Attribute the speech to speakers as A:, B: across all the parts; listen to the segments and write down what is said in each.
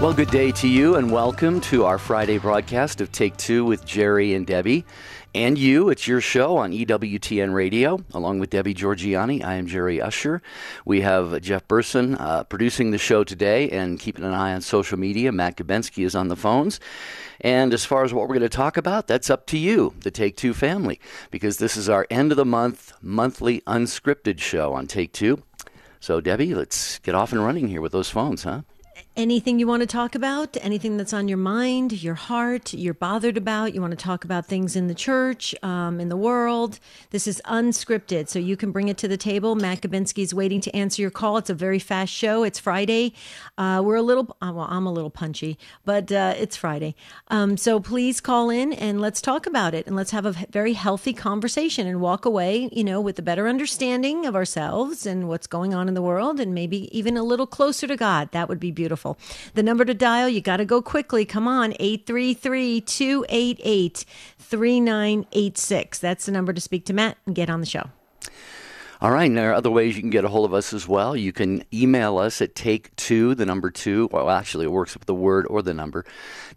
A: Well, good day to you and welcome to our Friday broadcast of Take Two with Jerry and Debbie. And you, it's your show on EWTN Radio, along with Debbie Georgiani. I am Jerry Usher. We have Jeff Burson producing the show today and keeping an eye on social media. Matt Gabensky is on the phones. And as far as what we're going to talk about, that's up to you, the Take Two family, because this is our end of the month, monthly unscripted show on Take Two. So, Debbie, let's get off and running here with those phones, huh?
B: Anything you want to talk about, anything that's on your mind, your heart, you're bothered about, you want to talk about things in the church, in the world. This is unscripted, so you can bring it to the table. Matt Gabensky is waiting to answer your call. It's a very fast show. It's Friday. We're a little, well, I'm a little punchy, but it's Friday. So please call in and let's talk about it. And let's have a very healthy conversation and walk away, with a better understanding of ourselves and what's going on in the world and maybe even a little closer to God. That would be beautiful. The number to dial, you got to go quickly. Come on, 833-288-3986. That's the number to speak to Matt and get on the show.
A: All right, and there are other ways you can get a hold of us as well. You can email us at take2, the number 2. Well, actually, it works with the word or the number.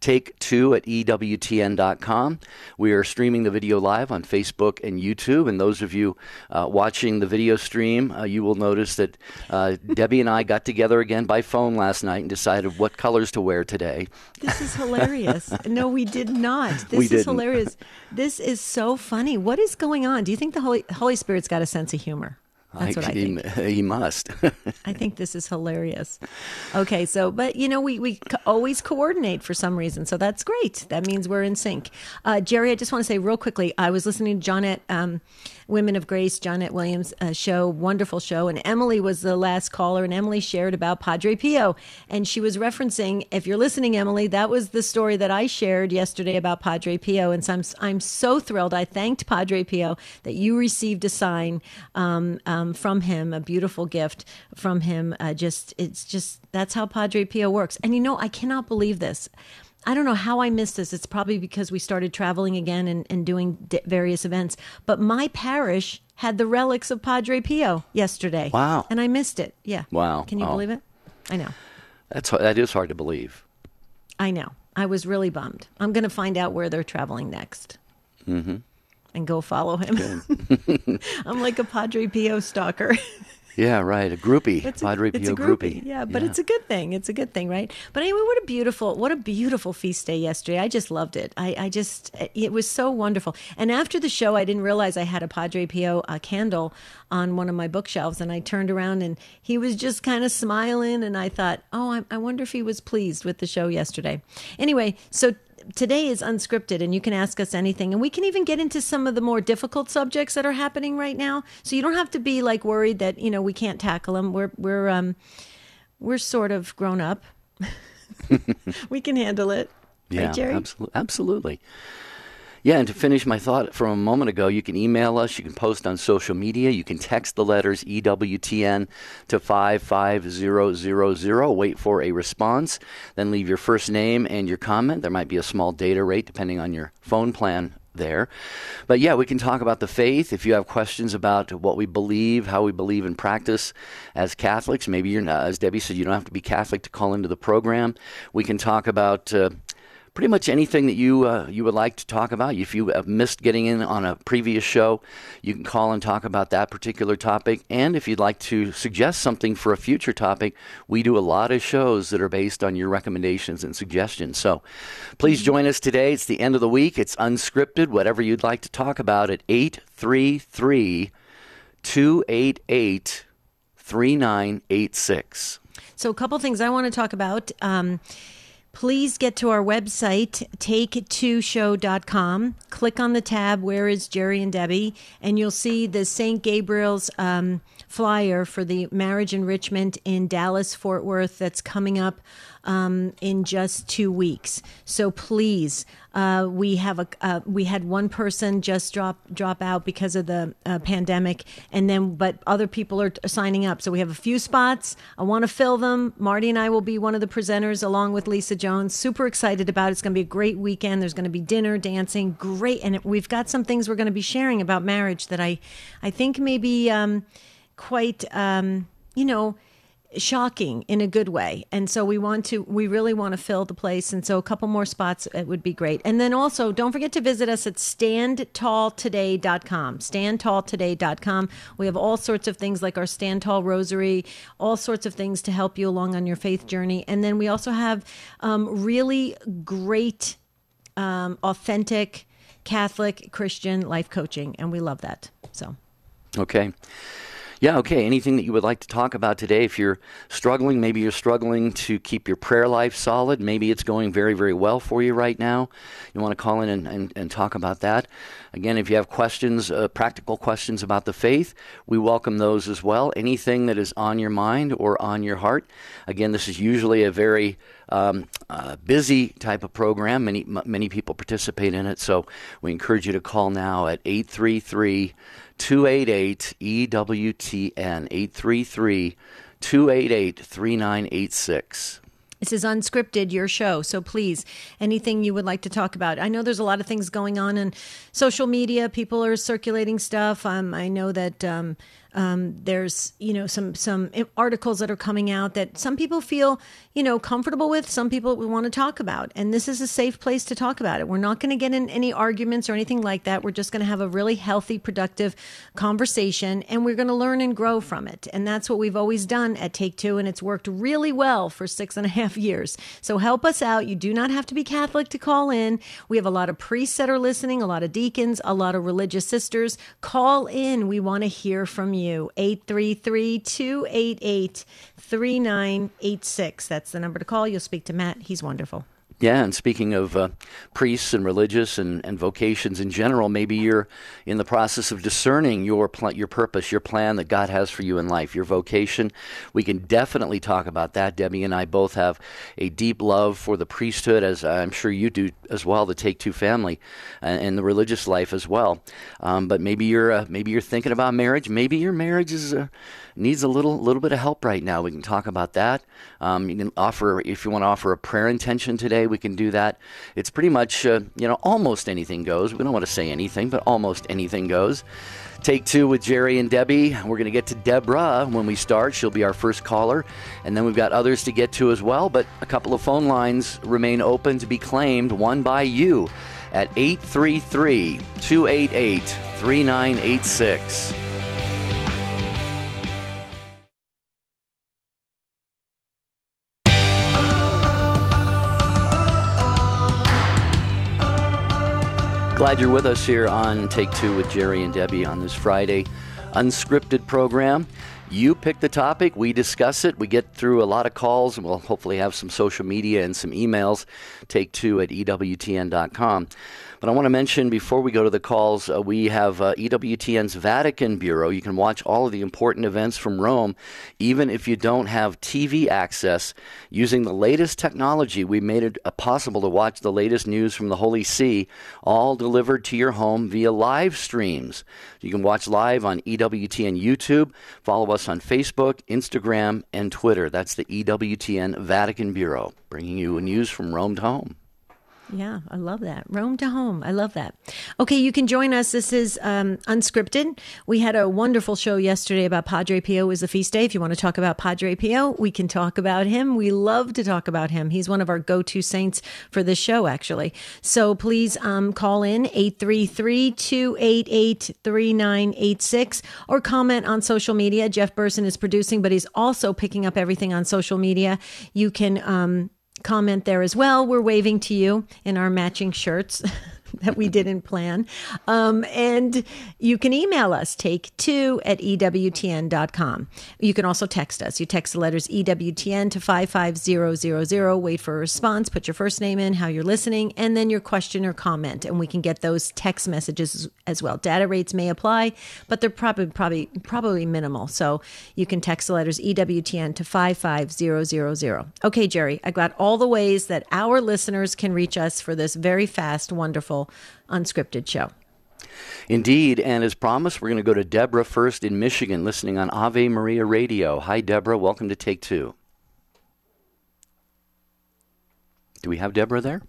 A: take2@EWTN.com. We are streaming the video live on Facebook and YouTube. And those of you watching the video stream, you will notice that Debbie and I got together again by phone last night and decided what colors to wear today.
B: This is hilarious. No, we did not. This is hilarious. This is so funny. What is going on? Do you think the Holy Spirit's got a sense of humor? That's what I think.
A: He must.
B: I think this is hilarious. Okay, so, but we always coordinate for some reason, so that's great. That means we're in sync. Jerry, I just want to say real quickly, I was listening to Johnette, Women of Grace, Johnette Williams' show, wonderful show, and Emily was the last caller, and Emily shared about Padre Pio, and she was referencing, if you're listening, Emily, that was the story that I shared yesterday about Padre Pio, and so I'm so thrilled. I thanked Padre Pio that you received a sign from him, a beautiful gift from him. It's just that's how Padre Pio works. And I cannot believe this. I don't know how I missed this. It's probably because we started traveling again and doing various events. But my parish had the relics of Padre Pio yesterday.
A: Wow.
B: And I missed it. Yeah.
A: Wow.
B: Can you believe it? I know.
A: That is hard to believe.
B: I know. I was really bummed. I'm going to find out where they're traveling next. Mm-hmm. And go follow him. I'm like a Padre Pio stalker.
A: Yeah, right. A groupie. Padre Pio groupie.
B: Yeah, but it's a good thing. It's a good thing, right? But anyway, what a beautiful feast day yesterday. I just loved it. It was so wonderful. And after the show, I didn't realize I had a Padre Pio candle on one of my bookshelves, and I turned around and he was just kind of smiling, and I thought, oh, I wonder if he was pleased with the show yesterday. Anyway, so today is unscripted, and you can ask us anything, and we can even get into some of the more difficult subjects that are happening right now. So you don't have to be like worried that we can't tackle them. We're sort of grown up. We can handle it.
A: Yeah,
B: right, Jerry?
A: Absolutely. Yeah, and to finish my thought from a moment ago, you can email us, you can post on social media, you can text the letters EWTN to 55000, wait for a response, then leave your first name and your comment. There might be a small data rate depending on your phone plan there. But yeah, we can talk about the faith. If you have questions about what we believe, how we believe in practice as Catholics, maybe you're not, as Debbie said, you don't have to be Catholic to call into the program. We can talk about pretty much anything that you would like to talk about. If you have missed getting in on a previous show, you can call and talk about that particular topic. And if you'd like to suggest something for a future topic, we do a lot of shows that are based on your recommendations and suggestions. So please join us today. It's the end of the week. It's unscripted. Whatever you'd like to talk about at 833-288-3986.
B: So a couple things I want to talk about. Please get to our website, take2show.com. Click on the tab, Where is Jerry and Debbie? And you'll see the St. Gabriel's flyer for the marriage enrichment in Dallas, Fort Worth that's coming up in just 2 weeks. So please, we had one person just drop out because of the pandemic, but other people are signing up. So we have a few spots. I want to fill them. Marty and I will be one of the presenters along with Lisa Jones. Super excited about it. It's going to be a great weekend. There's going to be dinner, dancing, great, and we've got some things we're going to be sharing about marriage that I think maybe quite shocking in a good way. And so we really want to fill the place. And so a couple more spots, it would be great. And then also don't forget to visit us at standtalltoday.com, standtalltoday.com. We have all sorts of things like our Stand Tall Rosary, all sorts of things to help you along on your faith journey. And then we also have really great, authentic Catholic Christian life coaching. And we love that. So.
A: Okay. Yeah, okay. Anything that you would like to talk about today? If you're struggling, maybe you're struggling to keep your prayer life solid. Maybe it's going very, very well for you right now. You want to call in and talk about that. Again, if you have questions, practical questions about the faith, we welcome those as well. Anything that is on your mind or on your heart. Again, this is usually a very busy type of program. Many people participate in it, so we encourage you to call now at 833-288-EWTN, 833-288-3986.
B: This is Unscripted, your show. So please, anything you would like to talk about. I know there's a lot of things going on in social media. People are circulating stuff. I know that there's, some articles that are coming out that some people feel, comfortable with. Some people we want to talk about. And this is a safe place to talk about it. We're not going to get in any arguments or anything like that. We're just going to have a really healthy, productive conversation, and we're going to learn and grow from it. And that's what we've always done at Take Two, and it's worked really well for 6.5 years. So help us out. You do not have to be Catholic to call in. We have a lot of priests that are listening, a lot of deacons, a lot of religious sisters. Call in. We want to hear from you. 833-288-3986. That's the number to call. You'll speak to Matt. He's wonderful.
A: Yeah, and speaking of priests and religious and vocations in general, maybe you're in the process of discerning your purpose, your plan that God has for you in life, your vocation. We can definitely talk about that. Debbie and I both have a deep love for the priesthood, as I'm sure you do as well, the Take Two family, and the religious life as well. But maybe you're thinking about marriage. Maybe your marriage needs a little bit of help right now. We can talk about that. You can offer, if you want to offer a prayer intention today, we can do that. It's pretty much, almost anything goes. We don't want to say anything, but almost anything goes. Take Two with Jerry and Debbie. We're going to get to Deborah when we start. She'll be our first caller. And then we've got others to get to as well. But a couple of phone lines remain open to be claimed, one by you, at 833-288-3986. Glad you're with us here on Take Two with Jerry and Debbie on this Friday unscripted program. You pick the topic, we discuss it, we get through a lot of calls, and we'll hopefully have some social media and some emails, take2@EWTN.com. But I want to mention before we go to the calls, we have EWTN's Vatican Bureau. You can watch all of the important events from Rome, even if you don't have TV access. Using the latest technology, we made it possible to watch the latest news from the Holy See, all delivered to your home via live streams. You can watch live on EWTN YouTube. Follow us on Facebook, Instagram, and Twitter. That's the EWTN Vatican Bureau, bringing you news from Rome to home.
B: Yeah, I love that. Rome to home. I love that. Okay, you can join us. This is Unscripted. We had a wonderful show yesterday about Padre Pio. It was the feast day. If you want to talk about Padre Pio, we can talk about him. We love to talk about him. He's one of our go-to saints for this show, actually. So please call in 833-288-3986 or comment on social media. Jeff Burson is producing, but he's also picking up everything on social media. You can comment there as well. We're waving to you in our matching shirts that we didn't plan. And you can email us, take2@EWTN.com. You can also text us. You text the letters EWTN to 55000. Wait for a response. Put your first name in, how you're listening, and then your question or comment. And we can get those text messages as well. Data rates may apply, but they're probably minimal. So you can text the letters EWTN to 55000. Okay, Jerry, I got all the ways that our listeners can reach us for this very fast, wonderful, unscripted show.
A: Indeed, and as promised, we're going to go to Deborah first in Michigan, listening on Ave Maria Radio. Hi, Deborah. Welcome to Take Two. Do we have Deborah there?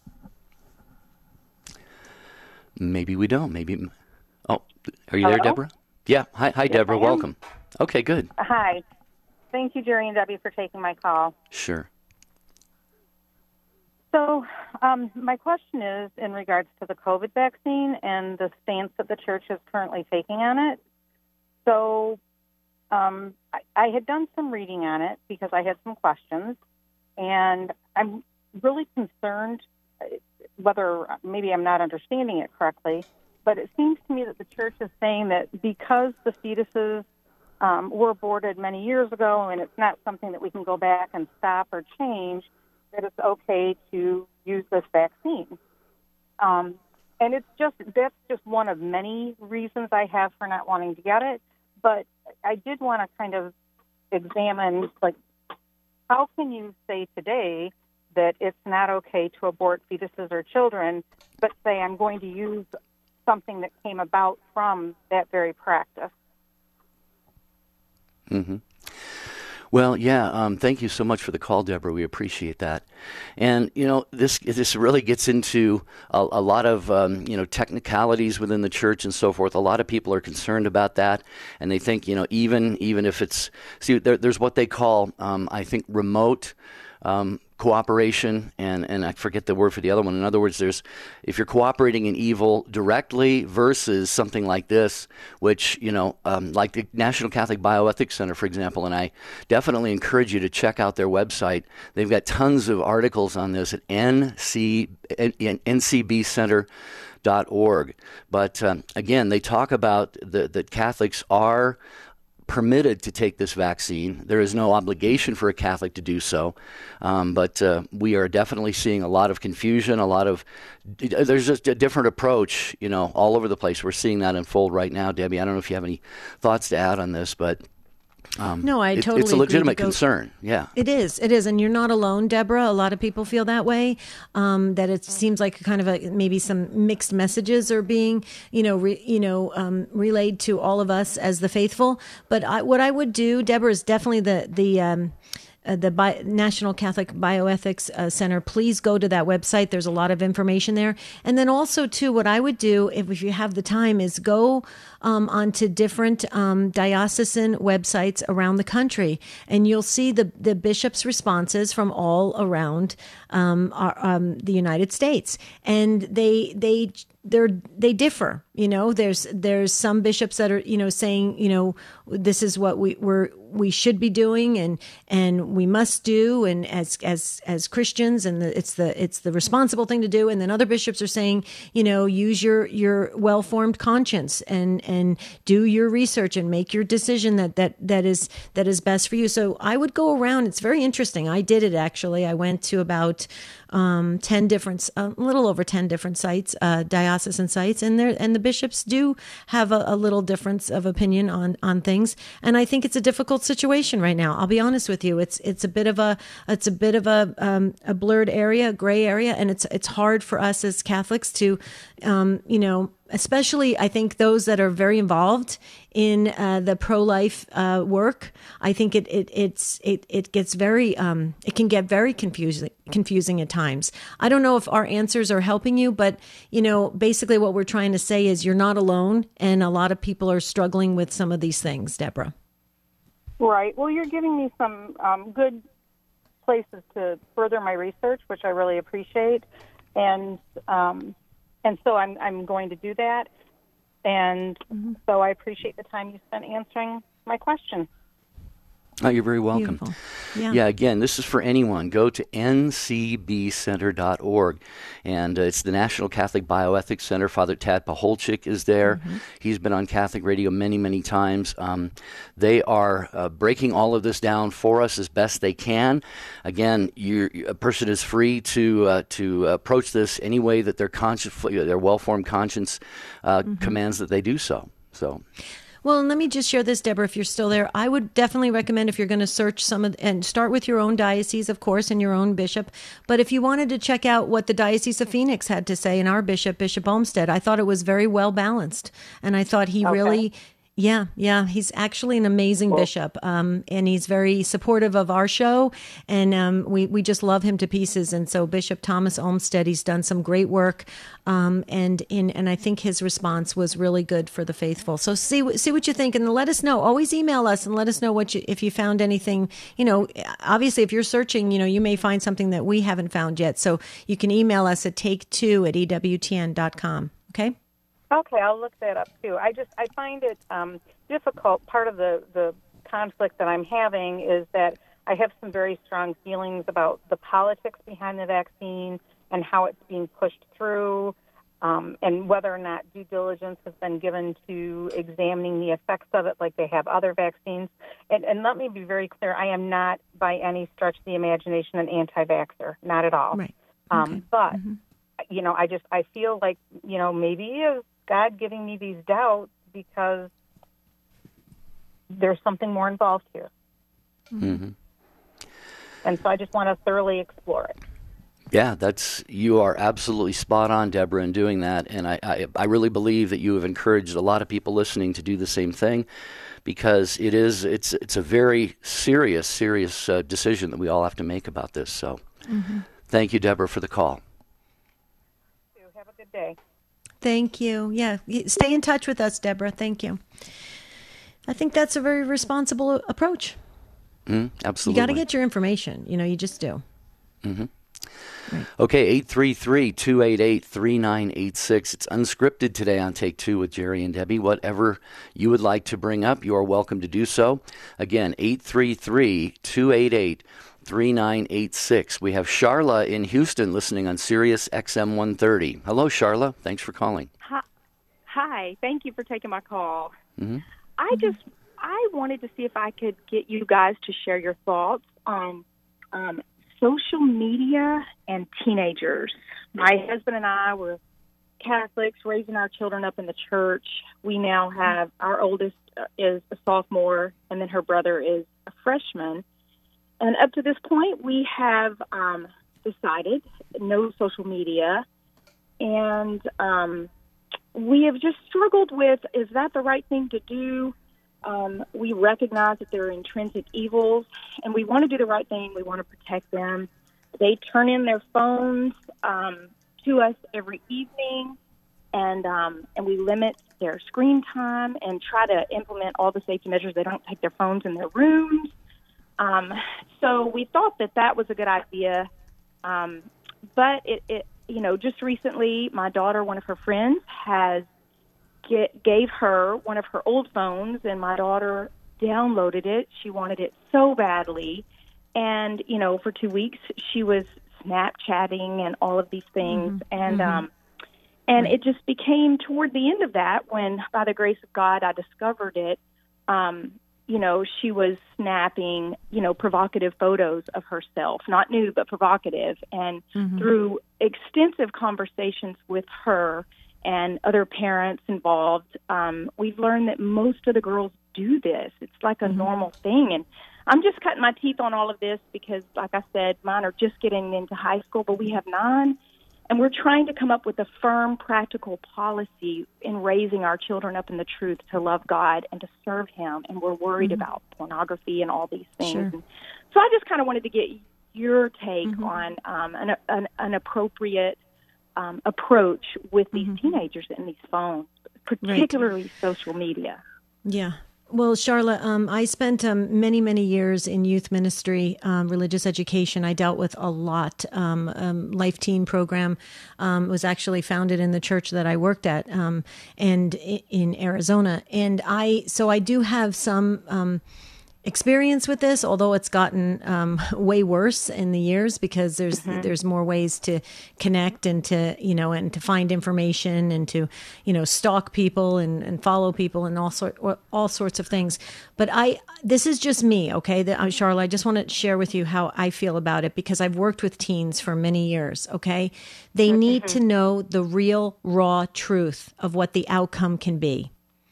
A: Maybe we don't. Maybe. Oh, are you
C: Hello?
A: there, Deborah? Yeah. Hi,
C: Yes,
A: Deborah.
C: I am.
A: Welcome. Okay, good.
C: Hi. Thank you, Jerry and Debbie, for taking my call.
A: Sure.
C: So my question is in regards to the COVID vaccine and the stance that the church is currently taking on it. So I had done some reading on it because I had some questions, and I'm really concerned whether maybe I'm not understanding it correctly, but it seems to me that the church is saying that because the fetuses were aborted many years ago and it's not something that we can go back and stop or change, that it's okay to use this vaccine. And that's just one of many reasons I have for not wanting to get it. But I did want to kind of examine, like, how can you say today that it's not okay to abort fetuses or children, but say I'm going to use something that came about from that very practice?
A: Mm-hmm. Well, yeah, thank you so much for the call, Deborah. We appreciate that. And, this really gets into a lot of, technicalities within the church and so forth. A lot of people are concerned about that, and they think, even if it's, there's what they call, I think, remote cooperation, and I forget the word for the other one. In other words, if you're cooperating in evil directly versus something like this, which, like the National Catholic Bioethics Center, for example, and I definitely encourage you to check out their website. They've got tons of articles on this at ncbcenter.org. But again, they talk about that Catholics are permitted to take this vaccine. There is no obligation for a Catholic to do so, but we are definitely seeing a lot of confusion, there's just a different approach, all over the place. We're seeing that unfold right now. Debbie, I don't know if you have any thoughts to add on this, but
B: no, I totally
A: it's a legitimate
B: agree
A: concern. Yeah,
B: it is, and you're not alone, Deborah. A lot of people feel that way. That it seems like kind of maybe some mixed messages are being, relayed to all of us as the faithful. But what I would do, Deborah, is definitely the National Catholic Bioethics Center. Please go to that website. There's a lot of information there. And then also, too, what I would do, if you have the time, is go onto different diocesan websites around the country, and you'll see the bishops' responses from all around the United States. And they differ. There's some bishops that are, saying, this is what we should be doing and we must do, and as Christians, and it's the responsible thing to do. And then other bishops are saying, use your well-formed conscience and do your research and make your decision that is best for you. So I would go around. It's very interesting. I did it, actually. I went to about 10 different, a little over 10 different sites, diocesan sites, and the bishops do have a little difference of opinion on things. And I think it's a difficult situation right now. I'll be honest with you. It's a bit of a blurred area, a gray area, and it's hard for us as Catholics to, especially I think those that are very involved in the pro-life work. I think it gets very it can get very confusing at times. I don't know if our answers are helping you, but basically what we're trying to say is you're not alone, and a lot of people are struggling with some of these things, Deborah. Right.
C: Well, you're giving me some good places to further my research, which I really appreciate, and so I'm going to do that. And so I appreciate the time you spent answering my question.
A: Oh, you're very welcome. Yeah, again, this is for anyone. Go to ncbcenter.org. And it's the National Catholic Bioethics Center. Father Tad Pacholczyk is there. He's been on Catholic radio many, many times. They are breaking all of this down for us as best they can. Again, a person is free to approach this any way that their well-formed conscience commands that they do so.
B: Well, and let me just share this, Deborah, if you're still there. I would definitely recommend, if you're going to search and start with your own diocese, of course, and your own bishop. But if you wanted to check out what the Diocese of Phoenix had to say, and our bishop, Bishop Olmsted, I thought it was very well balanced. And I thought he really Yeah. He's actually an amazing bishop, and he's very supportive of our show, and we just love him to pieces. And so Bishop Thomas Olmsted, he's done some great work, and I think his response was really good for the faithful. So see what you think, and let us know. Always email us and let us know if you found anything. Obviously, if you're searching, you may find something that we haven't found yet. So you can email us at take2@ewtn.com. Okay.
C: Okay, I'll look that up too. I find it difficult. Part of the conflict that I'm having is that I have some very strong feelings about the politics behind the vaccine and how it's being pushed through, and whether or not due diligence has been given to examining the effects of it like they have other vaccines. And let me be very clear, I am not by any stretch of the imagination an anti-vaxxer, not at all.
B: Right. Okay.
C: But, I feel like, maybe is God giving me these doubts because there's something more involved here.
A: Mm-hmm.
C: And so I just want to thoroughly explore it.
A: Yeah, you are absolutely spot on, Deborah, in doing that. And I really believe that you have encouraged a lot of people listening to do the same thing, because it's a very serious decision that we all have to make about this. So Thank you, Deborah, for the call.
C: Have a good day.
B: Thank you. Yeah. Stay in touch with us, Deborah. Thank you. I think that's a very responsible approach.
A: Absolutely.
B: You got to get your information. You just do.
A: Mm-hmm.
B: Right.
A: Okay, 833-288-3986. It's unscripted today on Take Two with Jerry and Debbie. Whatever you would like to bring up, you are welcome to do so. Again, 833-288-3986. We have Charla in Houston listening on Sirius XM 130. Hello, Charla. Thanks for calling.
D: Hi. Thank you for taking my call.
A: Mm-hmm.
D: I wanted to see if I could get you guys to share your thoughts on social media and teenagers. My husband and I were Catholics, raising our children up in the church. We now have, our oldest is a sophomore, and then her brother is a freshman. And up to this point, we have decided no social media. And we have just struggled with, is that the right thing to do? We recognize that there are intrinsic evils, and we want to do the right thing. We want to protect them. They turn in their phones to us every evening, and we limit their screen time and try to implement all the safety measures. They don't take their phones in their rooms. So we thought that was a good idea. But it just recently, my daughter, one of her friends, gave her one of her old phones, and my daughter downloaded it. She wanted it so badly. And, for 2 weeks, she was Snapchatting and all of these things. And it just became toward the end of that when, by the grace of God, I discovered it. She was snapping, provocative photos of herself, not nude, but provocative. And through extensive conversations with her and other parents involved, we've learned that most of the girls do this. It's like a normal thing. And I'm just cutting my teeth on all of this because, like I said, mine are just getting into high school, but we have 9. And we're trying to come up with a firm, practical policy in raising our children up in the truth to love God and to serve Him. And we're worried about pornography and all these things. Sure. So I just kind of wanted to get your take on an appropriate approach with these teenagers and these phones, particularly social media. Yeah.
B: Well, Charla, I spent many, many years in youth ministry, religious education. I dealt with a lot. Life Teen program was actually founded in the church that I worked at, and in Arizona. And so I do have some experience with this, although it's gotten way worse in the years because there's more ways to connect and to and to find information and to stalk people and follow people and all sorts of things. But this is just me, okay? Charla, I just want to share with you how I feel about it because I've worked with teens for many years. Okay, they need to know the real raw truth of what the outcome can be.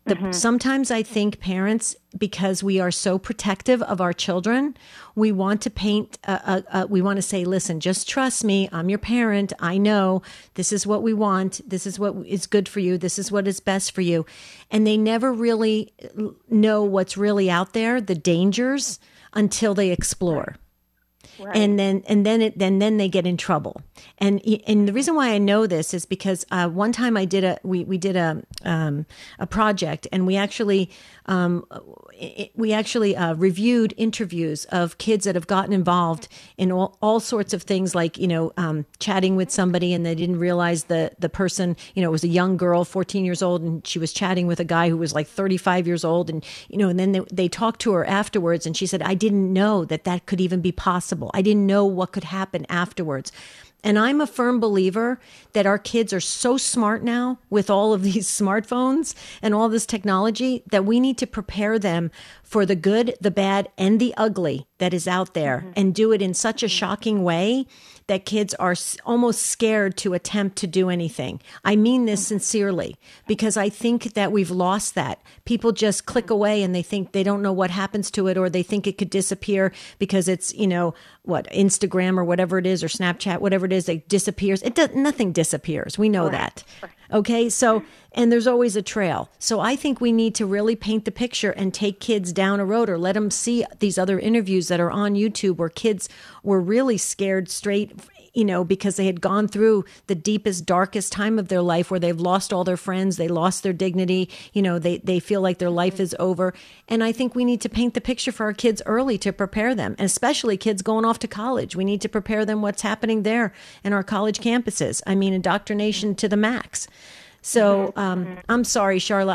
B: Sometimes I think parents, because we are so protective of our children, we want to paint, we want to say, listen, just trust me. I'm your parent. I know this is what we want. This is what is good for you. This is what is best for you. And they never really know what's really out there, the dangers, until they explore. Right. And then they get in trouble. And the reason why I know this is because one time we did a project, and we actually reviewed interviews of kids that have gotten involved in all sorts of things, like chatting with somebody and they didn't realize the person was a young girl, 14 years old, and she was chatting with a guy who was like 35 years old, and and then they talked to her afterwards, and she said, I didn't know that could even be possible. I didn't know what could happen afterwards. And I'm a firm believer that our kids are so smart now with all of these smartphones and all this technology that we need to prepare them for the good, the bad, and the ugly that is out there, and do it in such a shocking way that kids are almost scared to attempt to do anything. I mean this sincerely, because I think that we've lost that. People just click away and they think they don't know what happens to it, or they think it could disappear because it's, Instagram or whatever it is, or Snapchat, whatever it is, it disappears. Nothing disappears. We know that. Okay. So, and there's always a trail. So I think we need to really paint the picture and take kids down a road, or let them see these other interviews that are on YouTube where kids were really scared straight, because they had gone through the deepest, darkest time of their life, where they've lost all their friends, they lost their dignity, they feel like their life is over. And I think we need to paint the picture for our kids early to prepare them, and especially kids going off to college. We need to prepare them what's happening there in our college campuses. I mean, indoctrination to the max. So I'm sorry, Charla.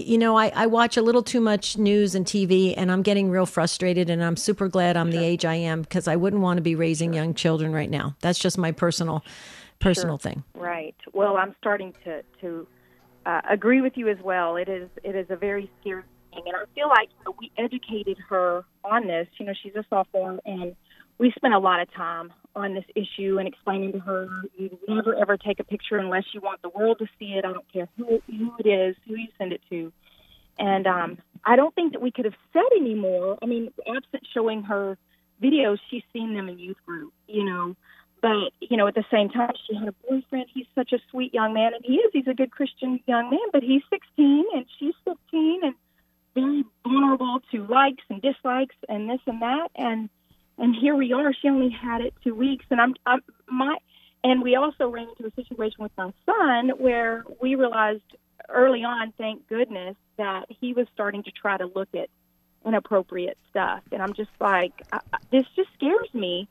B: I watch a little too much news and TV, and I'm getting real frustrated, and I'm super glad I'm the age I am, because I wouldn't want to be raising young children right now. That's just my personal thing.
D: Right. Well, I'm starting to agree with you as well. It is a very scary thing, and I feel like we educated her on this. She's a sophomore, and we spent a lot of time on this issue and explaining to her, you never ever take a picture unless you want the world to see it. I don't care who it is, who you send it to. And I don't think that we could have said any more. I mean, absent showing her videos, she's seen them in youth group, But, at the same time, she had a boyfriend. He's such a sweet young man, and he's a good Christian young man, but he's 16 and she's 15 and very vulnerable to likes and dislikes and this and that. And here we are. She only had it 2 weeks, and and we also ran into a situation with my son where we realized early on, thank goodness, that he was starting to try to look at inappropriate stuff. And I'm just like, this just scares me,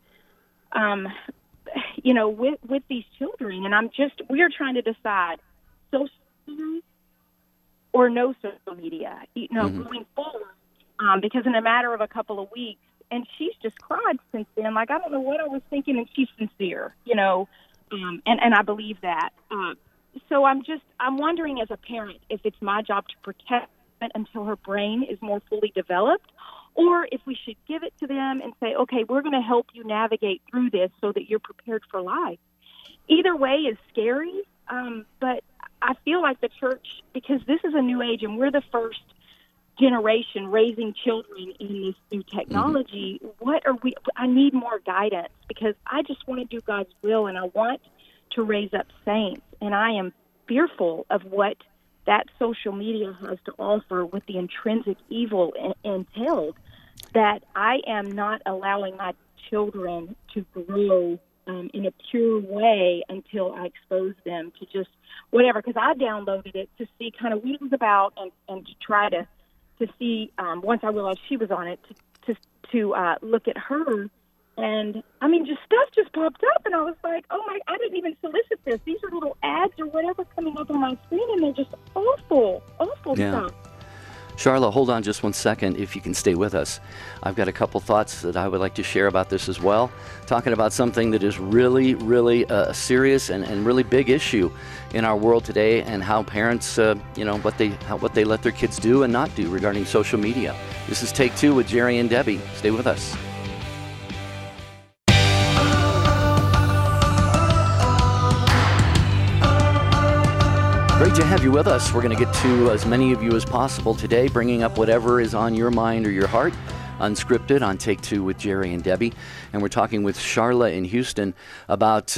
D: with these children. And we are trying to decide social media or no social media, moving forward, because in a matter of a couple of weeks. And she's just cried since then. Like, I don't know what I was thinking, and she's sincere, and I believe that. So I'm wondering as a parent if it's my job to protect it until her brain is more fully developed, or if we should give it to them and say, okay, we're going to help you navigate through this so that you're prepared for life. Either way is scary, but I feel like the church, because this is a new age and we're the first generation raising children in this new technology, I need more guidance, because I just want to do God's will, and I want to raise up saints, and I am fearful of what that social media has to offer with the intrinsic evil entailed, that I am not allowing my children to grow in a pure way until I expose them to just whatever, because I downloaded it to see kind of what it was about, and to try to see, once I realized she was on it, to look at her. And, I mean, stuff just popped up, and I was like, oh, my, I didn't even solicit this. These are little ads or whatever coming up on my screen, and they're just awful stuff.
A: Charla, hold on just one second, if you can stay with us. I've got a couple thoughts that I would like to share about this as well, talking about something that is really, really a serious and really big issue in our world today, and how parents, what they let their kids do and not do regarding social media. This is Take Two with Jerry and Debbie. Stay with us. Great to have you with us. We're going to get to as many of you as possible today, bringing up whatever is on your mind or your heart, unscripted on Take Two with Jerry and Debbie. And we're talking with Charla in Houston about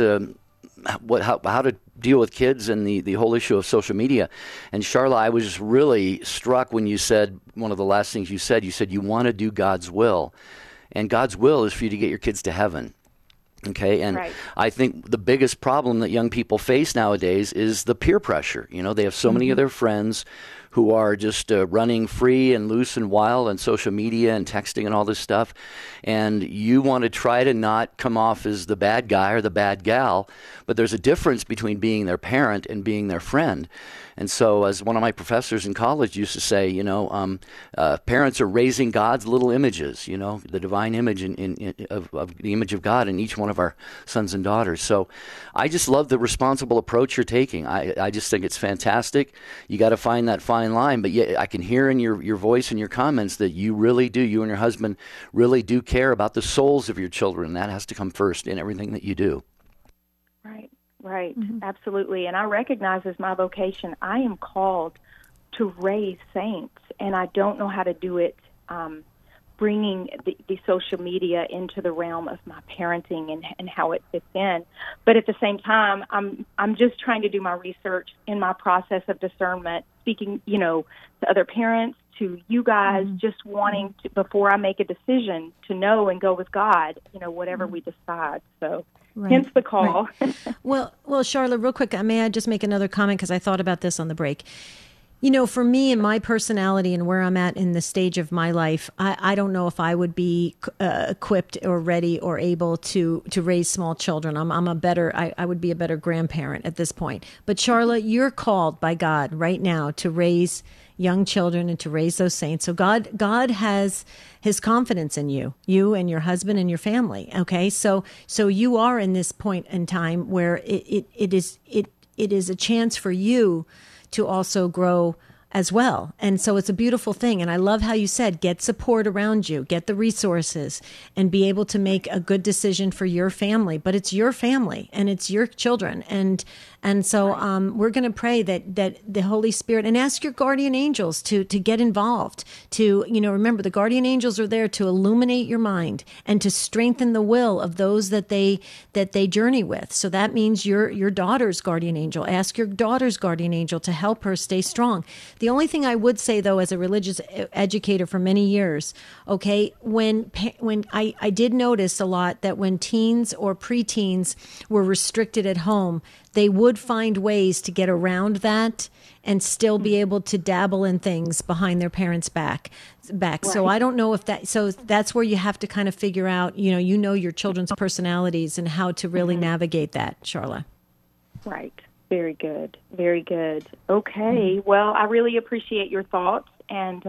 A: how to deal with kids and the whole issue of social media. And Charla, I was really struck when you said, one of the last things you said you want to do God's will. And God's will is for you to get your kids to heaven. Okay, and
D: right.
A: I think the biggest problem that young people face nowadays is the peer pressure. You know, they have so many of their friends who are just running free and loose and wild on social media and texting and all this stuff. And you want to try to not come off as the bad guy or the bad gal, but there's a difference between being their parent and being their friend. And so, as one of my professors in college used to say, parents are raising God's little images, the divine image of the image of God in each one of our sons and daughters. So I just love the responsible approach you're taking. I just think it's fantastic. You got to find that fine line. But yet I can hear in your voice and your comments that you really do, you and your husband really do care about the souls of your children. That has to come first in everything that you do.
D: Right, absolutely. And I recognize as my vocation, I am called to raise saints, and I don't know how to do it bringing the social media into the realm of my parenting and how it fits in. But at the same time, I'm just trying to do my research in my process of discernment, speaking, to other parents, to you guys, just wanting to, before I make a decision, to know and go with God, whatever we decide. So. Right. Hence the call.
B: Right. Well, Charla, real quick, may I just make another comment because I thought about this on the break. For me and my personality and where I'm at in the stage of my life, I don't know if I would be equipped or ready or able to raise small children. I would be a better grandparent at this point. But Charla, you're called by God right now to raise young children and to raise those saints. So God has his confidence in you and your husband and your family. Okay. So you are in this point in time where it is a chance for you to also grow as well. And so it's a beautiful thing. And I love how you said, get support around you, get the resources, and be able to make a good decision for your family. But it's your family and it's your children. And so we're going to pray that the Holy Spirit, and ask your guardian angels to get involved, to, remember the guardian angels are there to illuminate your mind and to strengthen the will of those that they journey with. So that means your daughter's guardian angel. Ask your daughter's guardian angel to help her stay strong. The only thing I would say, though, as a religious educator for many years, okay, when I did notice a lot that when teens or preteens were restricted at home, they would find ways to get around that and still be able to dabble in things behind their parents' back. Right. So I don't know if so that's where you have to kind of figure out, your children's personalities and how to really navigate that, Charla.
D: Right. Very good. Very good. Okay. Well, I really appreciate your thoughts and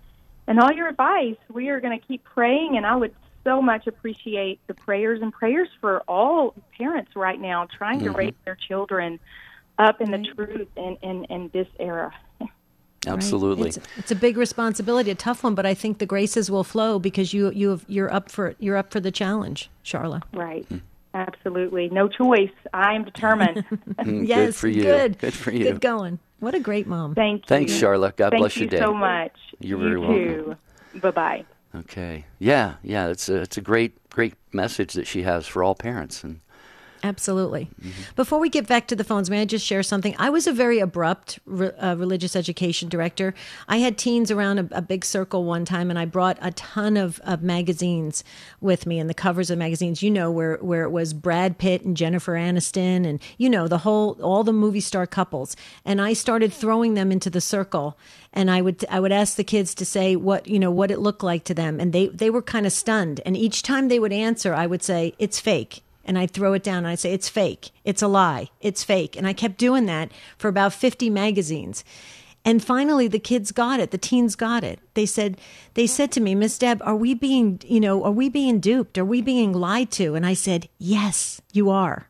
D: all your advice. We are going to keep praying, and I would so much appreciate the prayers for all parents right now trying to raise their children up in the truth in this era.
A: Absolutely.
B: Right. It's a big responsibility, a tough one, but I think the graces will flow because you're up for the challenge, Charla.
D: Right. Absolutely. No choice. I am determined.
B: Yes,
A: good for you.
B: Good
A: for you.
B: Good going. What a great mom.
D: Thank you.
A: Thanks, Charla. God bless your day.
D: Thank you so much.
A: You're very welcome.
D: Bye-bye.
A: Okay. Yeah. It's a great message that she has for all parents. And
B: absolutely. Before we get back to the phones, may I just share something? I was a very abrupt religious education director. I had teens around a big circle one time, and I brought a ton of magazines with me, and the covers of magazines, where it was Brad Pitt and Jennifer Aniston and, all the movie star couples. And I started throwing them into the circle, and I would ask the kids to say what it looked like to them. And they were kind of stunned. And each time they would answer, I would say, it's fake. And I'd throw it down and I'd say, it's fake. It's a lie. It's fake. And I kept doing that for about 50 magazines. And finally, the kids got it. The teens got it. They said to me, Miss Deb, are we being duped? Are we being lied to? And I said, yes, you are.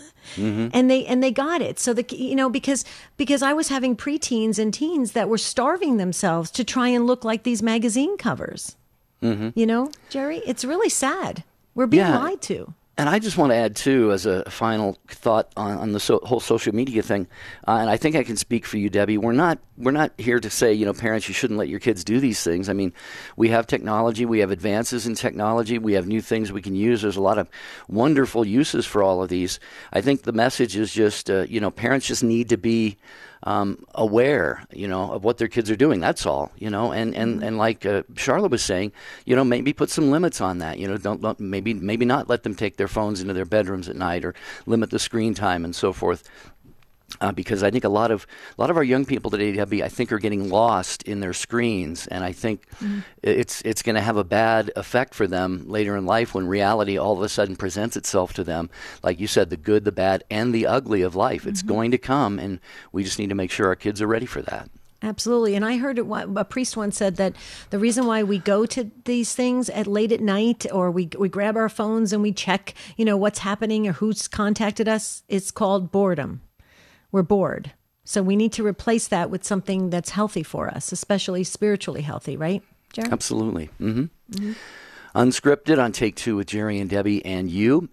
B: And they got it. So because I was having preteens and teens that were starving themselves to try and look like these magazine covers. Jerry, it's really sad. We're being lied to.
A: And I just want to add, too, as a final thought on the whole social media thing, and I think I can speak for you, Debbie. We're not here to say, parents, you shouldn't let your kids do these things. I mean, we have technology. We have advances in technology. We have new things we can use. There's a lot of wonderful uses for all of these. I think the message is just, parents just need to be aware, of what their kids are doing. That's all, and like Charlotte was saying, maybe put some limits on that. Don't maybe not let them take their phones into their bedrooms at night, or limit the screen time and so forth. Because I think a lot of our young people today, Debbie, I think are getting lost in their screens, and I think it's going to have a bad effect for them later in life when reality all of a sudden presents itself to them. Like you said, the good, the bad, and the ugly of life. It's going to come, and we just need to make sure our kids are ready for that.
B: Absolutely. And I heard a priest once said that the reason why we go to these things at late at night, or we grab our phones and we check, what's happening or who's contacted us, is called boredom. We're bored. So we need to replace that with something that's healthy for us, especially spiritually healthy, right, Jerry?
A: Absolutely. Unscripted on Take Two with Jerry and Debbie and you,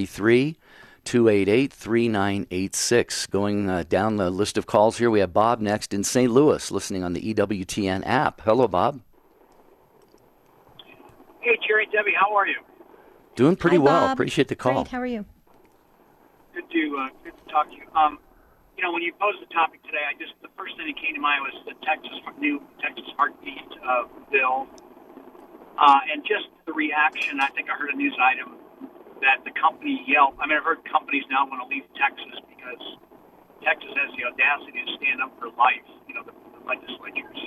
A: 833-288-3986. Going down the list of calls here, we have Bob next in St. Louis, listening on the EWTN app. Hello, Bob.
E: Hey, Jerry, Debbie, how are you?
A: Doing pretty well.
B: Bob.
A: Appreciate the call.
B: Great. How are you?
E: Good to talk to you. When you posed the topic today, the first thing that came to mind was the new Texas heartbeat bill, and just the reaction. I think I heard a news item that the company Yelp. I mean, I've heard companies now want to leave Texas because Texas has the audacity to stand up for life. The legislatures.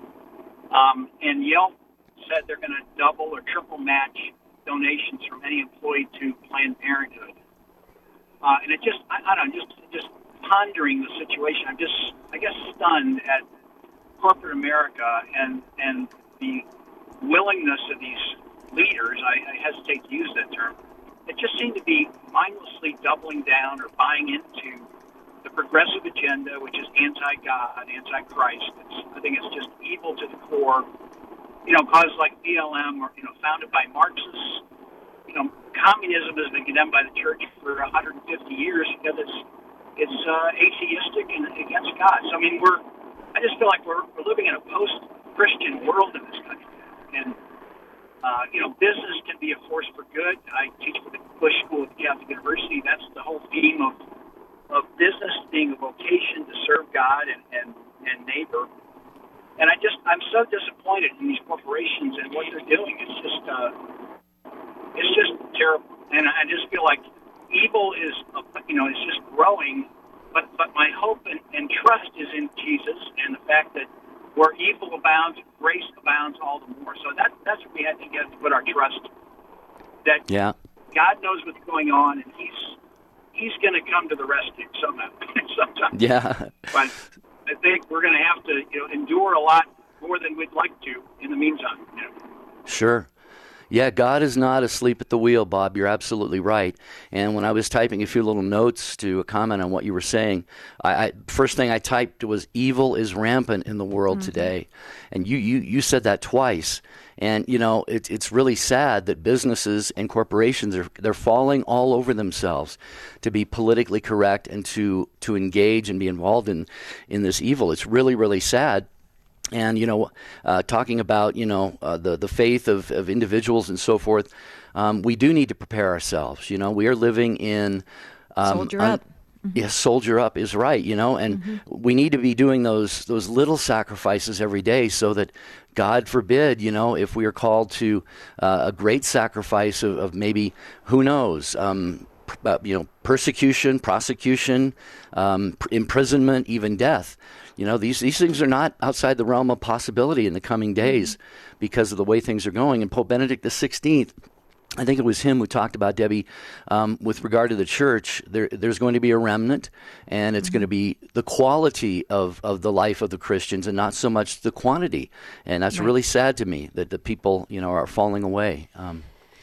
E: And Yelp said they're going to double or triple match donations from any employee to Planned Parenthood. And it just, I don't know, just pondering the situation, I'm just, I guess, stunned at corporate America and the willingness of these leaders, I hesitate to use that term, that just seem to be mindlessly doubling down or buying into the progressive agenda, which is anti-God, anti-Christ. I think it's just evil to the core. Causes like BLM or, founded by Marxists. Communism has been condemned by the church for 150 years because it's atheistic and against God. So, I just feel like we're living in a post-Christian world in this country. And, business can be a force for good. I teach for the Bush School at Catholic University. That's the whole theme of business being a vocation to serve God and neighbor. And I'm so disappointed in these corporations and what they're doing. It's just terrible. And I just feel like evil is, it's just growing. But my hope and trust is in Jesus and the fact that where evil abounds, grace abounds all the more. So that's what we have to put our trust. That God knows what's going on, and He's going to come to the rescue somehow. Sometimes.
A: Yeah.
E: But I think we're going to have to, endure a lot more than we'd like to in the meantime.
A: Sure. Yeah, God is not asleep at the wheel, Bob. You're absolutely right. And when I was typing a few little notes to comment on what you were saying, I first thing I typed was evil is rampant in the world today. And you said that twice. And, it's really sad that businesses and corporations, they're falling all over themselves to be politically correct and to engage and be involved in this evil. It's really, really sad. And, talking about, the faith of individuals and so forth, we do need to prepare ourselves. We are living in...
B: Soldier up.
A: Yes, soldier up is right, and we need to be doing those little sacrifices every day so that, God forbid, if we are called to a great sacrifice of maybe, who knows, persecution, prosecution, imprisonment, even death. These things are not outside the realm of possibility in the coming days because of the way things are going. And Pope Benedict XVI, I think it was him who talked about, Debbie, with regard to the church, there's going to be a remnant, and it's going to be the quality of the life of the Christians and not so much the quantity. And that's really sad to me that the people, are falling away.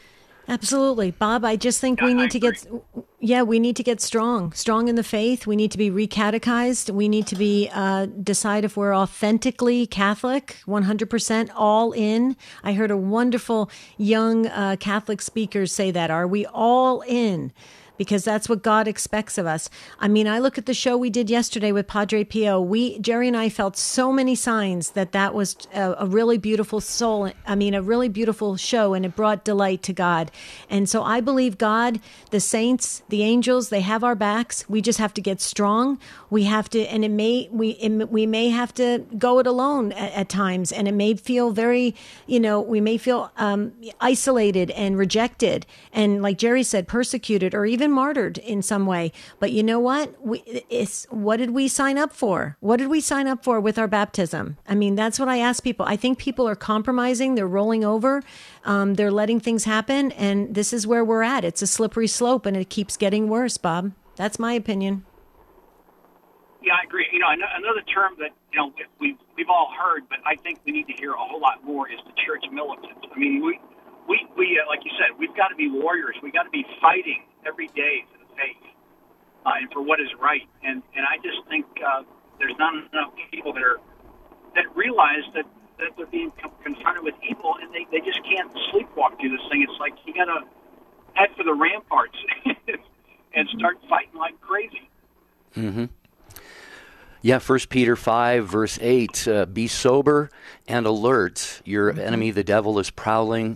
B: Absolutely. Bob, I just think
E: Yeah,
B: we
E: I
B: need to
E: agree.
B: we need to get strong in the faith. We need to be recatechized. We need to be, decide if we're authentically Catholic, 100% all in. I heard a wonderful young Catholic speaker say that. Are we all in? Because that's what God expects of us. I mean, I look at the show we did yesterday with Padre Pio. Jerry and I felt so many signs that was a really beautiful a really beautiful show, and it brought delight to God. And so I believe God, the saints, the angels, they have our backs. We just have to get strong. We have to, and we may have to go it alone at times, and it may feel very, we may feel isolated and rejected, and like Jerry said, persecuted or even martyred in some way. But you know what? What did we sign up for? What did we sign up for with our baptism? I mean, that's what I ask people. I think people are compromising. They're rolling over. They're letting things happen. And this is where we're at. It's a slippery slope, and it keeps getting worse, Bob. That's my opinion.
E: Yeah, I agree. Another term that we've all heard, but I think we need to hear a whole lot more is the church militant. I mean, we like you said, we've got to be warriors. We got to be fighting every day for the faith and for what is right. And I just think there's not enough people that realize that they're being confronted with evil, and they just can't sleepwalk through this thing. It's like you got to head for the ramparts and start fighting like crazy.
A: Mm-hmm. Yeah, 1 Peter 5, verse 8, be sober and alert. Your enemy, the devil, is prowling,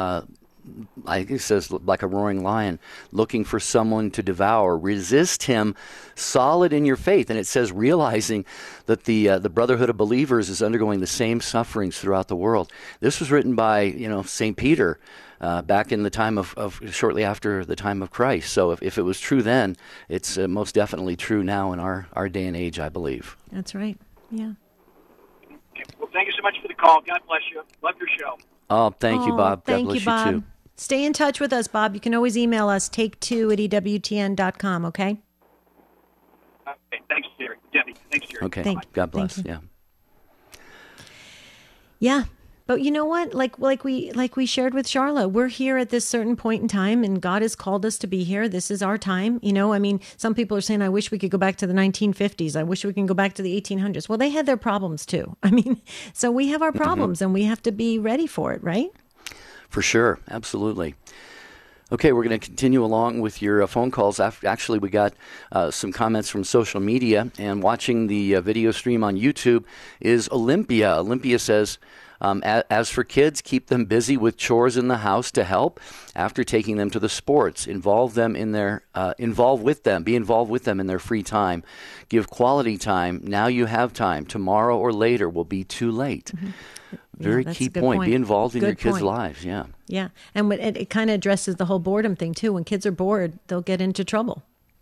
A: I think it says like a roaring lion, looking for someone to devour. Resist him, solid in your faith. And it says realizing that the Brotherhood of Believers is undergoing the same sufferings throughout the world. This was written by, St. Peter back in the time of shortly after the time of Christ. So if it was true then, it's most definitely true now in our day and age, I believe.
B: That's right. Yeah.
E: Okay. Well, thank you so much for the call. God bless you. Love your show.
A: Oh, thank you, Bob. God
B: Thank
A: bless
B: you, Bob.
A: too.
B: Stay in touch with us, Bob. You can always email us, take2@ewtn.com, okay?
E: Okay. Thanks, Jerry. Debbie. Thanks, Jerry.
A: Okay. God bless. Yeah.
B: Yeah. But you know what? Like we shared with Charla, we're here at this certain point in time, and God has called us to be here. This is our time. I mean, some people are saying, I wish we could go back to the 1950s. I wish we can go back to the 1800s. Well, they had their problems too. I mean, so we have our problems, and we have to be ready for it, right?
A: For sure. Absolutely. Okay, we're going to continue along with your phone calls. Actually, we got some comments from social media, and watching the video stream on YouTube is Olympia. Olympia says, as for kids, keep them busy with chores in the house to help. After taking them to the sports, be involved with them in their free time. Give quality time. Now you have time. Tomorrow or later will be too late. Mm-hmm. Very key point. Be involved in your kids' lives. Yeah.
B: Yeah. And it kind of addresses the whole boredom thing, too. When kids are bored, they'll get into trouble,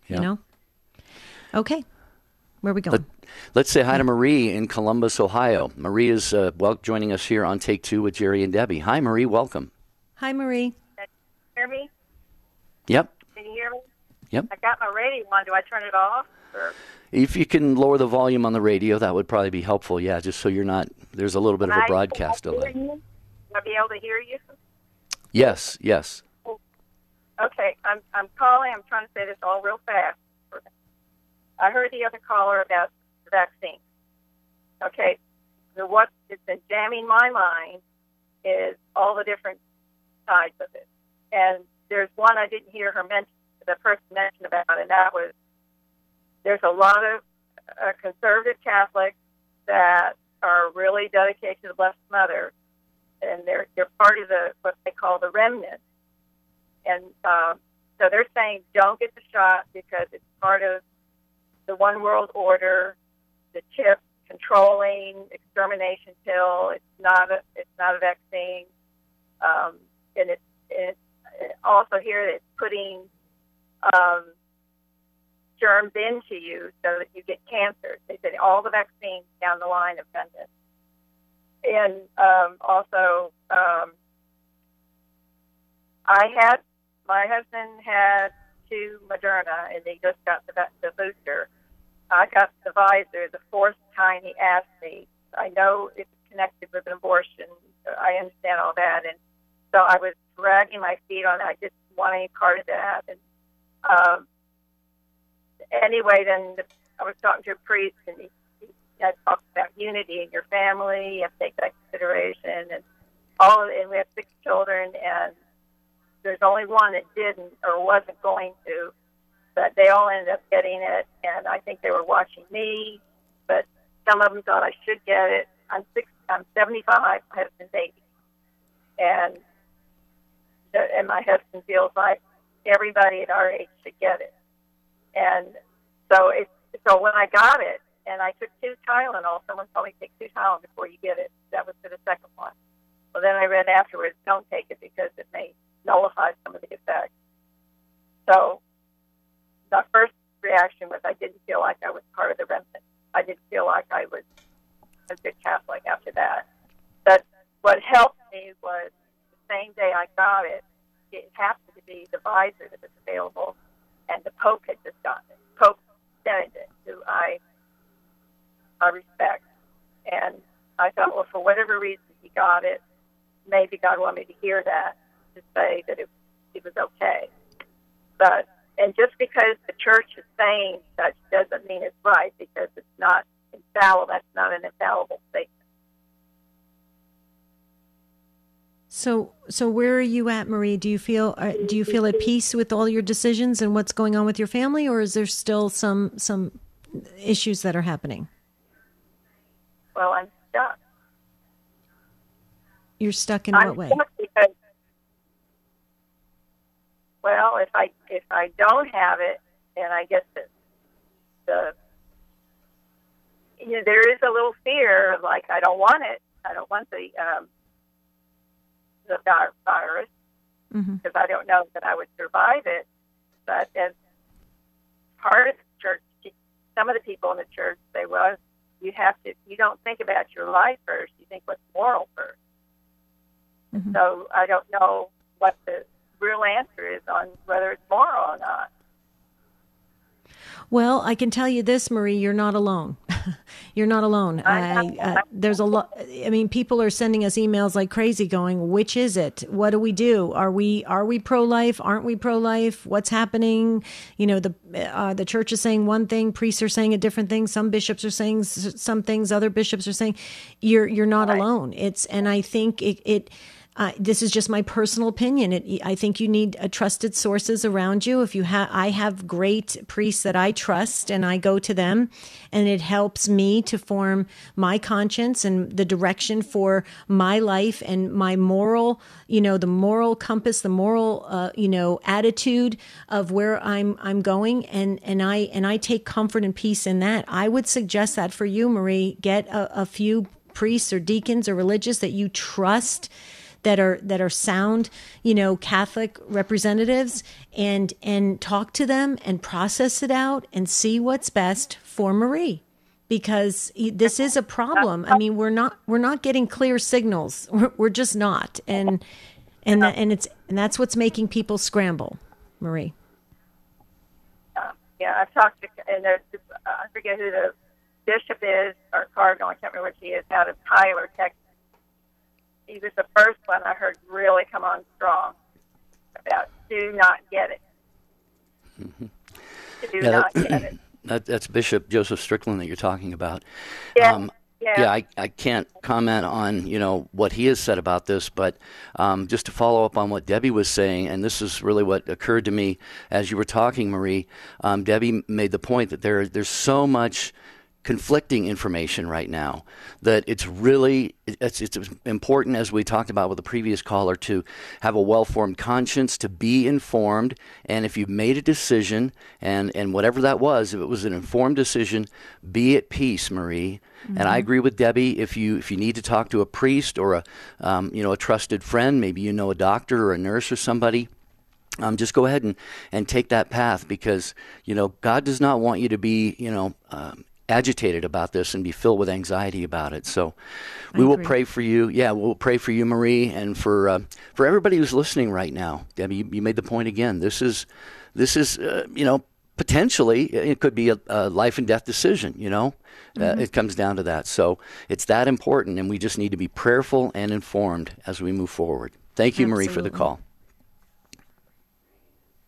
B: Okay. Where are we going?
A: Let's say hi to Marie in Columbus, Ohio. Marie is joining us here on Take Two with Jerry and Debbie. Hi, Marie. Welcome.
B: Hi, Marie.
F: Can you hear me?
A: Yep.
F: Can you hear me?
A: Yep.
F: I got my radio on. Do I turn it off? Or?
A: If you can lower the volume on the radio, that would probably be helpful. Yeah, just so there's a little bit of a broadcast delay.
F: Will I be able to hear you?
A: Yes.
F: Okay, I'm calling. I'm trying to say this all real fast. I heard the other caller about the vaccine. Okay, what has been jamming my mind is all the different sides of it. And there's one I didn't hear the person mention about, and that was there's a lot of conservative Catholics that are really dedicated to the Blessed Mother, and they're part of what they call the remnant. And so they're saying don't get the shot because it's part of the one world order, the chip controlling extermination pill. It's not a vaccine, and it's also here that it's putting germs into you so that you get cancer. They said all the vaccines down the line have done this, and also my husband had 2 Moderna, and he just got the booster. I got the Pfizer the 4th time he asked me. I know it's connected with an abortion. I understand all that. And so I was dragging my feet on it. I just want any part of that. And anyway, then I was talking to a priest, and he had talked about unity in your family. You have to take that into consideration, and and we have 6 children, and there's only one that didn't or wasn't going to, but they all ended up getting it, and I think they were watching me, but some of them thought I should get it. I'm 75, my husband's 80, and my husband feels like everybody at our age should get it. And so when I got it, and I took 2 Tylenol, someone told me to take 2 Tylenol before you get it. That was for the second one. Well, then I read afterwards, don't take it because it may nullify some of the effects. So the first reaction was I didn't feel like I was part of the remnant. I didn't feel like I was a good Catholic after that. But what helped me was the same day I got it, it happened to be the visor that was available, and the Pope had just gotten it. Pope Benedict, who I respect. And I thought, well, for whatever reason he got it, maybe God wanted me to hear that, to say that it was okay. And just because the church is saying such doesn't mean it's right, because it's not infallible. That's not an infallible statement.
B: So where are you at, Marie? Do you feel at peace with all your decisions and what's going on with your family, or is there still some issues that are happening?
F: Well, I'm stuck.
B: You're stuck in what way?
F: Stuck because, well, if I don't have it, and I guess there is a little fear, like I don't want it. I don't want the virus, because I don't know that I would survive it. But as part of the church, some of the people in the church say, well, you don't think about your life first, you think what's moral first. Mm-hmm. So I don't know what the real answer is on whether it's moral or not.
B: Well, I can tell you this, Marie, you're not alone. You're not alone. There's a lot. I mean, people are sending us emails like crazy going, which is it? What do we do? Are we pro-life? Aren't we pro-life? What's happening? You know, the church is saying one thing, priests are saying a different thing. Some bishops are saying some things, other bishops are saying you're not alone. And I think this is just my personal opinion. I think you need trusted sources around you. I have great priests that I trust, and I go to them, and it helps me to form my conscience and the direction for my life and my moral, the moral compass, the moral, attitude of where I'm going, and I take comfort and peace in that. I would suggest that for you, Marie, get a few priests or deacons or religious that you trust, that are sound, Catholic representatives, and talk to them and process it out and see what's best for Marie, because this is a problem. I mean, we're not getting clear signals. We're just not, and that's what's making people scramble, Marie.
F: Yeah, I've talked to, and I forget who the bishop is or cardinal. I can't remember what she is. Out of Tyler, Texas. He was the first one I heard really come on strong about do not get it.
A: Mm-hmm.
F: Do not get it.
A: That's Bishop Joseph Strickland that you're talking about.
F: Yeah.
A: I can't comment on, what he has said about this, but just to follow up on what Debbie was saying, and this is really what occurred to me as you were talking, Marie. Debbie made the point that there's so much conflicting information right now that it's important, as we talked about with the previous caller, to have a well-formed conscience, to be informed, and if you've made a decision, and whatever that was, if it was an informed decision, be at peace, Marie. Mm-hmm. And I agree with Debbie. If you need to talk to a priest or a trusted friend, maybe a doctor or a nurse or somebody, just go ahead and take that path, because God does not want you to be agitated about this and be filled with anxiety about it. So we will pray for you. Yeah, we'll pray for you, Marie, and for everybody who's listening right now. Debbie, you made the point again. This is potentially it could be a life and death decision. Mm-hmm. It comes down to that. So it's that important, and we just need to be prayerful and informed as we move forward. Thank you, Marie, for the call.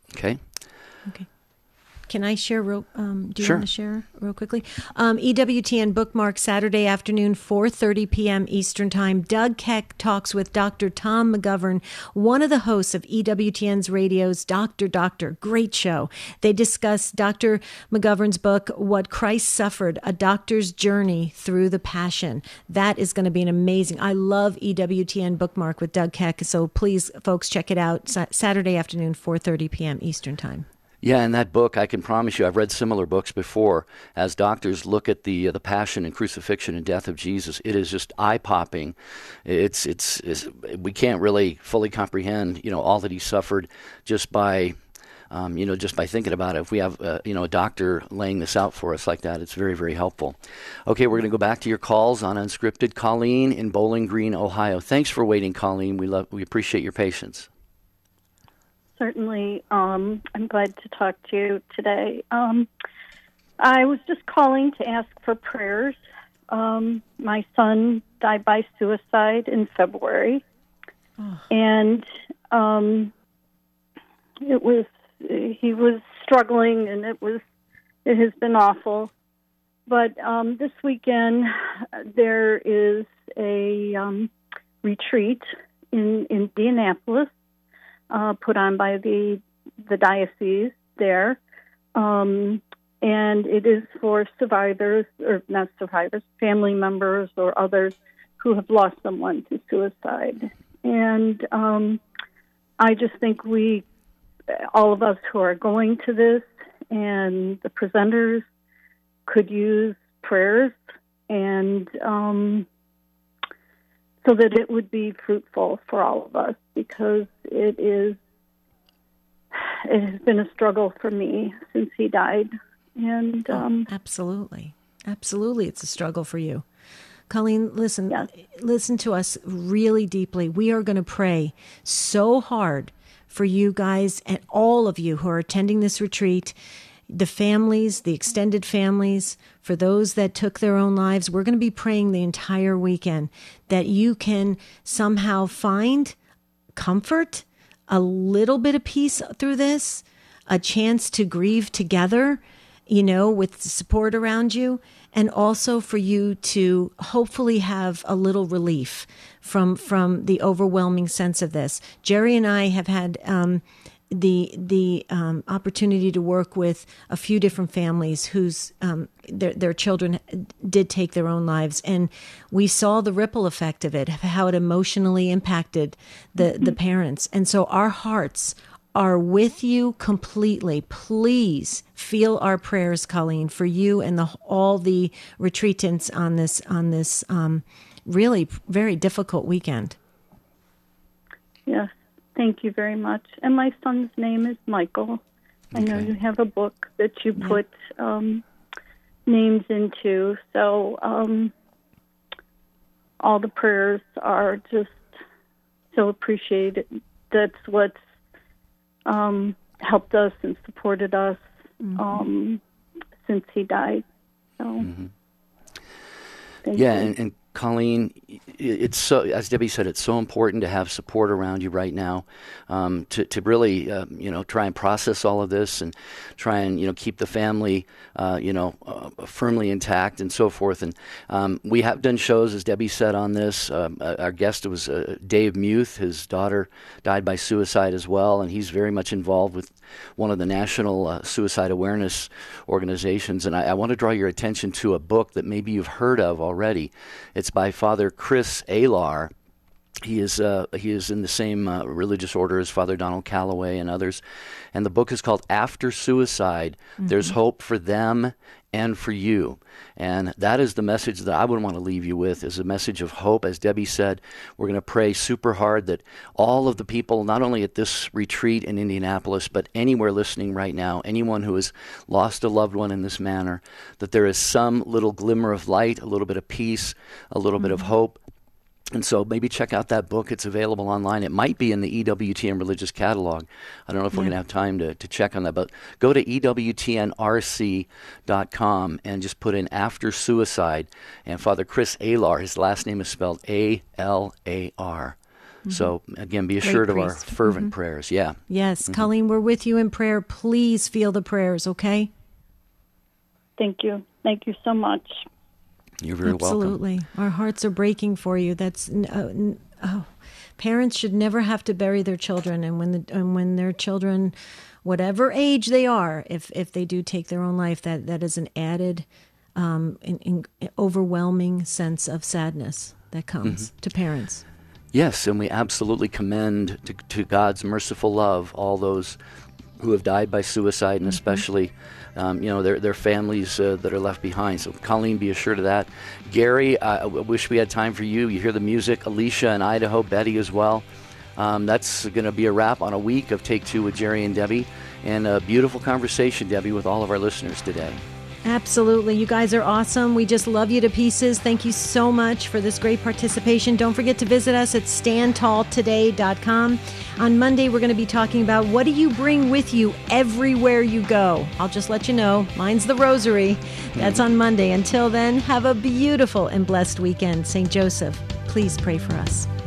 A: Okay.
B: Okay. Can I share do you
A: Sure.
B: want to share real quickly? EWTN bookmark Saturday afternoon, 4:30 p.m. Eastern Time. Doug Keck talks with Dr. Tom McGovern, one of the hosts of EWTN's radio's Doctor. Great show. They discuss Dr. McGovern's book, What Christ Suffered, A Doctor's Journey Through the Passion. That is going to be an amazing. I love EWTN bookmark with Doug Keck. So please, folks, check it out. Saturday afternoon, 4:30 p.m. Eastern Time.
A: Yeah, in that book, I can promise you, I've read similar books before. As doctors look at the passion and crucifixion and death of Jesus, it is just eye-popping. It's we can't really fully comprehend, all that he suffered just by, just by thinking about it. If we have, a doctor laying this out for us like that, it's very, very helpful. Okay, we're going to go back to your calls on Unscripted. Colleen in Bowling Green, Ohio. Thanks for waiting, Colleen. We appreciate your patience.
G: Certainly. I'm glad to talk to you today. I was just calling to ask for prayers. My son died by suicide in February, and he was struggling, and it has been awful. But this weekend there is a retreat in Indianapolis. Put on by the diocese there, and it is for survivors, or not survivors, family members or others who have lost someone to suicide. And I just think all of us who are going to this and the presenters could use prayers, and so that it would be fruitful for all of us, because it has been a struggle for me since he died. And
B: absolutely, it's a struggle for you. Colleen, listen,
G: Yes.
B: Listen to us really deeply. We are going to pray so hard for you guys and all of you who are attending this retreat, the families, the extended families, for those that took their own lives. We're going to be praying the entire weekend that you can somehow find comfort, a little bit of peace through this, a chance to grieve together, with support around you, and also for you to hopefully have a little relief from the overwhelming sense of this. Jerry and I have had the opportunity to work with a few different families whose their children did take their own lives, and we saw the ripple effect of it, how it emotionally impacted the parents. And so our hearts are with you completely. Please feel our prayers, Colleen, for you and all the retreatants on this really very difficult weekend.
G: Yes. Thank you very much. And my son's name is Michael. I know you have a book that you put names into. So all the prayers are just so appreciated. That's what's helped us and supported us since he died. So, thank you.
A: And Colleen, it's so, as Debbie said, it's so important to have support around you right now, to really, try and process all of this and try and, keep the family, firmly intact and so forth. And we have done shows, as Debbie said, on this. Our guest was Dave Muth. His daughter died by suicide as well, and he's very much involved with one of the national suicide awareness organizations. And I want to draw your attention to a book that maybe you've heard of already. It's by Father Chris Alar. He is in the same religious order as Father Donald Calloway and others. And the book is called After Suicide, There's Hope for Them and for You. And that is the message that I would want to leave you with, is a message of hope. As Debbie said, we're going to pray super hard that all of the people, not only at this retreat in Indianapolis, but anywhere listening right now, anyone who has lost a loved one in this manner, that there is some little glimmer of light, a little bit of peace, a little bit of hope. And so maybe check out that book. It's available online. It might be in the EWTN Religious Catalog. I don't know if we're going to have time to check on that, but go to EWTNRC.com and just put in After Suicide. And Father Chris Alar, his last name is spelled A-L-A-R. So, again, be assured of our
B: priest.
A: fervent prayers. Yeah.
B: Yes, Colleen, we're with you in prayer. Please feel the prayers, okay?
G: Thank you. Thank you so much.
A: You're very welcome.
B: Absolutely. Our hearts are breaking for you. That's parents should never have to bury their children, and when their children, whatever age they are, if they do take their own life, that is an added overwhelming sense of sadness that comes to parents.
A: Yes, and we absolutely commend to God's merciful love all those who have died by suicide, and especially their families that are left behind. So, Colleen, be assured of that. Gary, I wish we had time for you. You hear the music. Alicia in Idaho, Betty as well. That's going to be a wrap on a week of Take Two with Jerry and Debbie, and a beautiful conversation, Debbie, with all of our listeners today.
B: Absolutely. You guys are awesome. We just love you to pieces. Thank you so much for this great participation. Don't forget to visit us at standtalltoday.com. On Monday, we're going to be talking about what do you bring with you everywhere you go. I'll just let you know. Mine's the rosary. That's on Monday. Until then, have a beautiful and blessed weekend. St. Joseph, please pray for us.